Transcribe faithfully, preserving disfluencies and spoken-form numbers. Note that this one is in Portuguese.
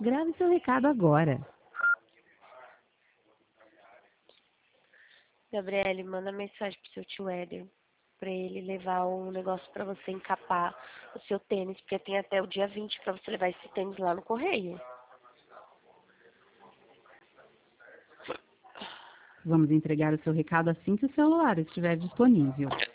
Grave seu recado agora. Gabriele, manda mensagem pro seu tio Éder, pra ele levar um negócio pra você encapar o seu tênis, porque tem até o dia vinte pra você levar esse tênis lá no correio. Vamos entregar o seu recado assim que o celular estiver disponível.